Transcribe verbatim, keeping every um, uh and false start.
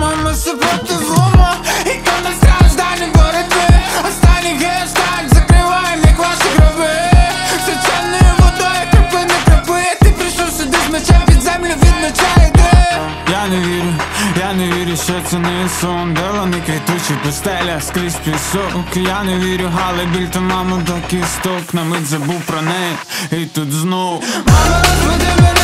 дома, ми все противимо. І коли страждань боротьби, останній гештаг закриваєм, як ваші гроби. Свяченою водою крапи не крапи. Ти прийшов сюди з мечем, під землю від меча йди. Я не вірю, я не вірю, що це не сон. Де вони квітучі, пустеля, скрізь пісок. Я не вірю, але біль та маму до кісток. На мить забув про неї, і тут знов мама, розбуди мене.